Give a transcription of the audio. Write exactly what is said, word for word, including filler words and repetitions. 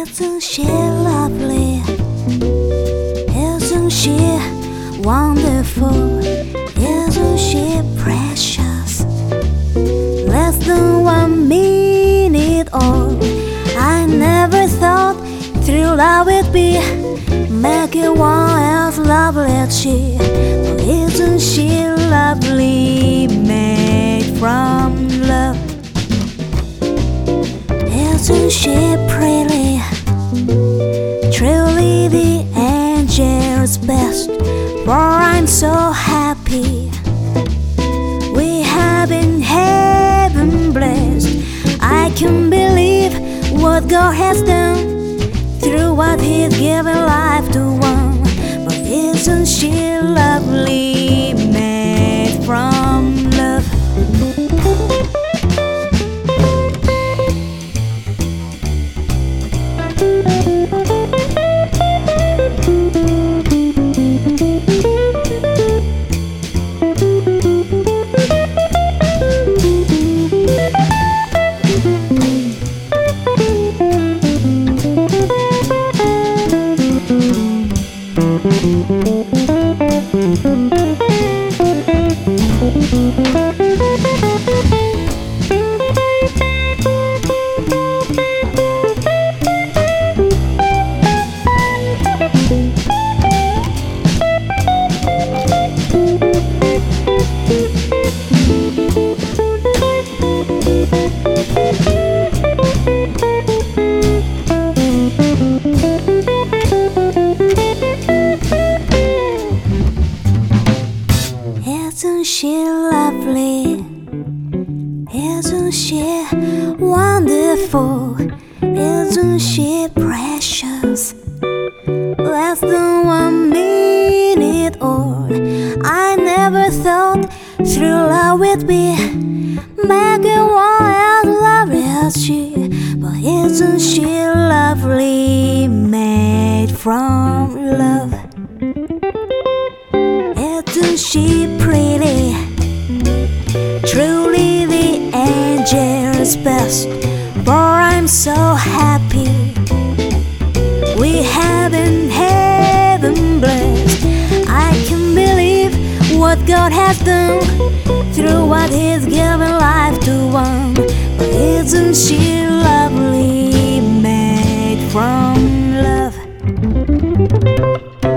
Isn't she lovely? Isn't she wonderful? Isn't she precious? Less than one minute old. I never thought true love would be make one else lovely as she. But isn't she lovely, made from love? Isn't she pretty? Truly the angel's best. For I'm so happy we have been heaven blessed. I can't believe what God has done through what He's given life to one. But isn't she lovely, made from love? Isn't she lovely? Isn't she wonderful? Isn't she precious? Less than one minute old. I never thought true love would be making one as lovely as she. But isn't she lovely, made from love? Isn't she pretty? Truly the angel's best. For I'm so happy we have been heaven blessed. I can't believe what God has done through what He's given life to one. But isn't she lovely, made from love?